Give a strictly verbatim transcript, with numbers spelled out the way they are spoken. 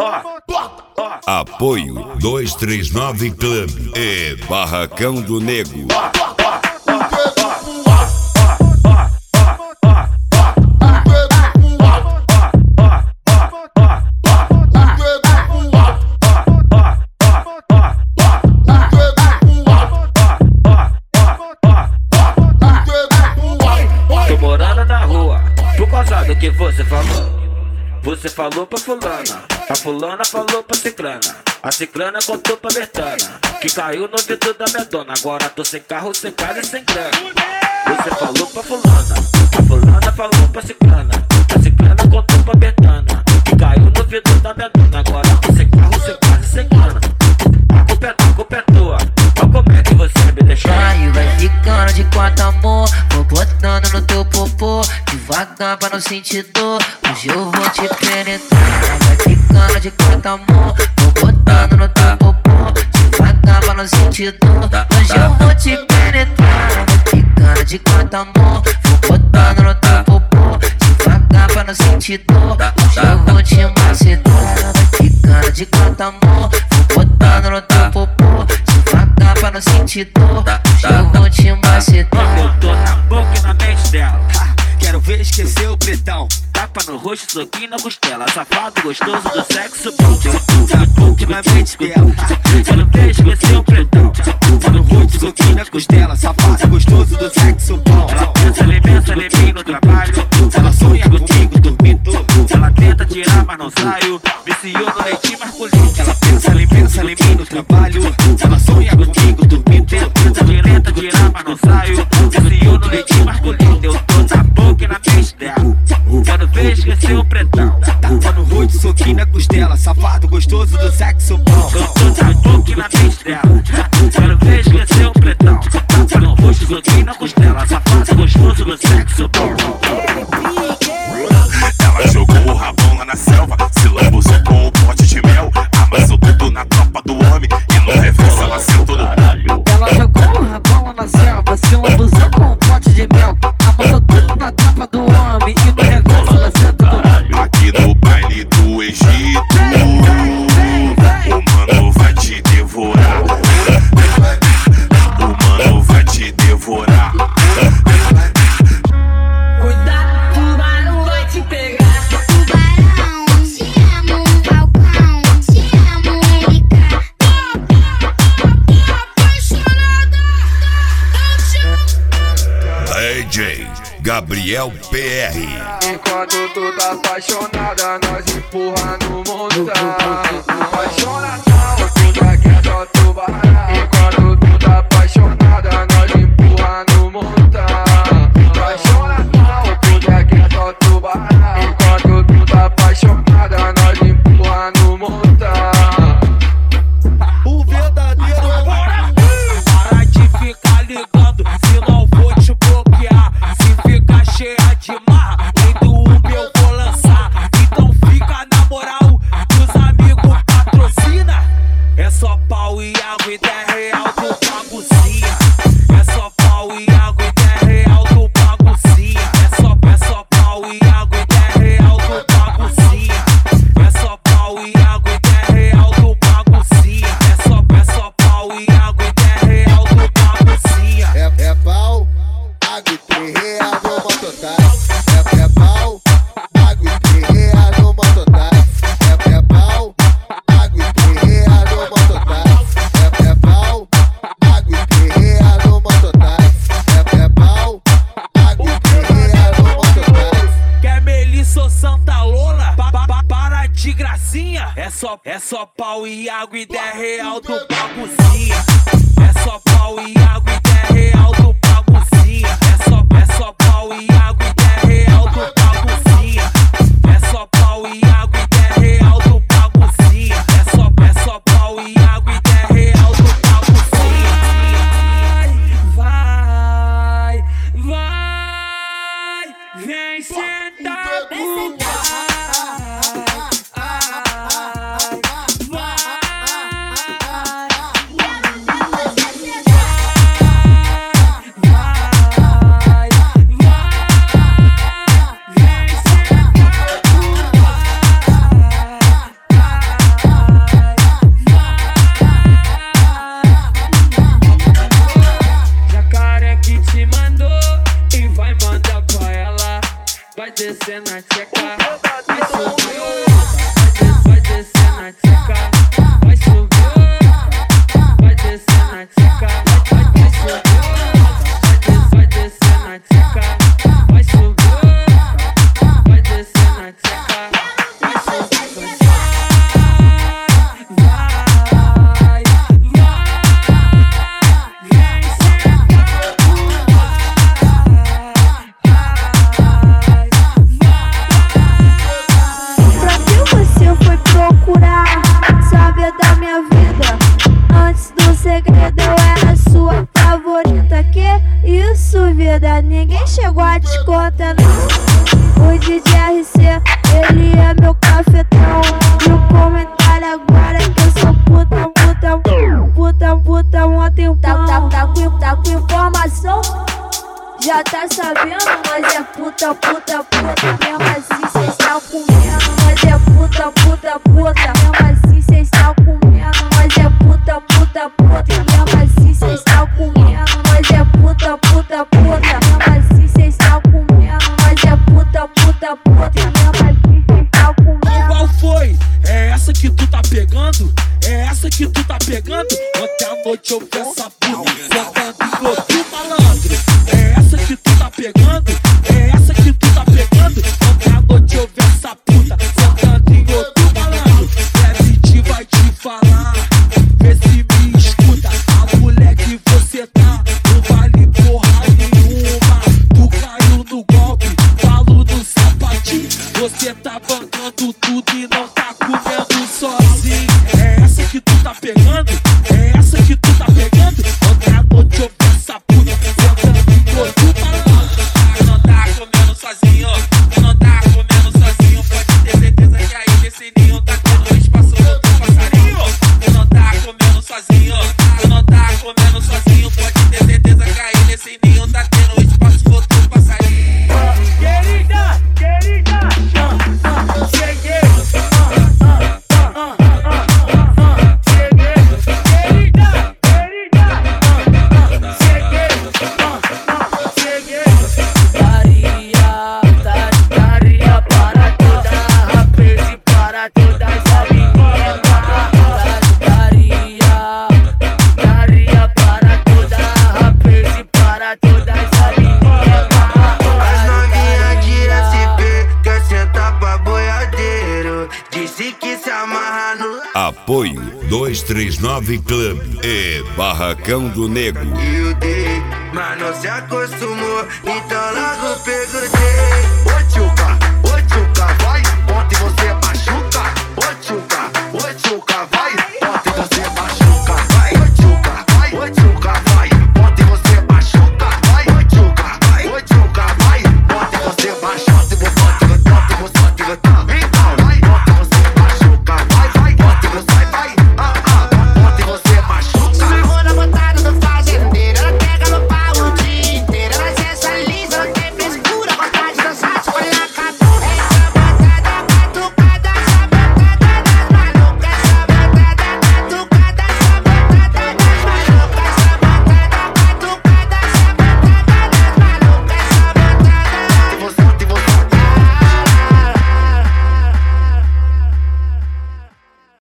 Apoio dois três nove Club e Barracão do Nego. Tô morando na rua por causa do que você falou. Você falou pra fulana, a fulana falou pra ciclana, a ciclana contou pra Bertana, que caiu no vidro da minha dona. Agora tô sem carro, sem casa e sem grana. Você falou pra fulana, a fulana falou pra ciclana, a ciclana contou pra Bertana, que caiu no vidro da minha dona. Agora tô sem carro, sem casa e sem grana. A culpa é tua, a culpa é tua, olha como é que você me deixou. Aí vai ficando de quatro amor, vou botando no teu popô, devagar pra não sentir dor. Hoje eu vou te penetrar. Vai ficando de quatro amor, vou botando no teu popô, devagar pra não sentir dor. Hoje eu vou te penetrar. Vai ficando de quatro amor, vou botando no teu popô, devagar pra não sentir dor. Hoje eu vou te macetar. Vai ficando de quatro amor, vou botando no teu popô, devagar pra não sentir dor. Hoje eu vou te macetar. Eu tô na boca e na mente dela. Quero ver esquecer o pretão. Tapa no rosto, soquinho na costela. Safado gostoso do sexo bom. Na boca e na mente dela. Quero ver esquecer o pretão. Tapa no rosto, soquinho na costela. Safado gostoso do sexo bom. Ela pensa, ele pensa, ele vem no trabalho. Ela sonha comigo, dormindo. Ela tenta tirar, mas não saio. Viciou no leitinho masculino. Ela pensa, ele pensa, ele vem no trabalho. Ela sonha comigo, dormindo. Tenta, tenta tirar, mas não saio. Viciou no leitinho masculino. Eu tô na boca e na mente dela. Quero ver esquecer o pretão. Tapa no rosto, soquinho na costela. Safado gostoso do sexo bom. Eu tô na boca e na mente dela. Quero ver esquecer o pretão. Tapa no rosto, soquinho na costela. Safado gostoso do sexo bom. Ela jogou o rabão lá na selva, se lambuzou com o pote de mel, amassou tudo na tropa do homem e no reverso ela sentou no caralho. Ela jogou o rabão lá na selva, se lambuzou com um pote de mel, amassou tudo na tropa do homem e no reverso ela sentou no caralho. Aqui no baile do Egito, o mano vai te devorar. O mano vai te devorar. Cuidado, tubarão vai te pegar. Tubarão, te amo, Falcão, te amo, Erika. Apaixonada, eu te amo. D J Gabriel P R. Enquanto tu tá apaixonada, nós empurra no montão. Apaixonadão, tu já quer só tubarão. Enquanto tu tá apaixonada, nós empurra no montão. Apaixonadão, tu já quer só tubarão. Enquanto tu tá apaixonada, nós empurra no montão. O verdadeiro Para de ficar ligando, senão vou te bloquear. Se ficar cheia de marra, nem do Uber eu vou lançar. Então fica na moral, dos amigos patrocina. É só pau e água e dez real do baguncinha. É só pau e água e dez real do baguncinha. É só, é só pau e água e dez real do baguncinha. É só pau e água e dez real do baguncinha. É só, é só pau e água e dez real do baguncinha. É, é pau, água e três reais no mototáxi. É, é pau, água e três reais no mototáxi. É, é pau, água e três reais no mototáxi. É, é pau, água e três reais no mototáxi. É, é pau, água e três reais no mototáxi. Quer Melissa ou Santa Lola? Pa, pa, pa, para de gracinha. É só, é só pau e água e dez real do baguncinha. É só pau e água e dez real do baguncinha. É só, é só pau e água e dez real do baguncinha. É só pau e água e dez real do baguncinha. É só, é só pau e água e dez real do baguncinha. Vai, vai, vem sentar pro pai. já tá sabendo, nós é puta, puta, puta. Mesmo assim cê está comendo, nós é puta, puta, puta. Mesmo assim cê está comendo, nós é puta, puta, puta. Mesmo assim cê está comendo, nós é puta, puta, puta. Mesmo assim cê está comendo, nós é puta, puta, puta. Mesmo assim cê está comendo. Qual foi? É essa que tu tá pegando? É essa que tu tá pegando? Ontem à noite eu vi essa puta sentando em outro malandro. É essa que tu tá pegando? É essa que tu tá pegando? Ontem à noite eu vi essa puta sentando em outro malandro. Deve vai te falar, vê se me escuta. A mulher que você tá não vale porra nenhuma. Tu caiu no golpe, falo no sapatinho. Você tá bancando tudo e não tá comendo sozinho. É essa que tu tá pegando? É essa que tu tá pegando? Ontem à noite eu vi essa puta sentando em outro malandro. Tu não tá comendo sozinho, tu não tá comendo sozinho. Pode ter certeza que aí nesse ninho tá tendo espaço outro passarinho. Tu não tá comendo sozinho, tu não tá comendo sozinho. Pode ter certeza que aí nesse ninho tá tendo espaço outro passarinho. Querida, querida, cheguei. Apoio dois três nove Club e Barracão do Nego. E o D, mas não se acostumou, então logo perguntei.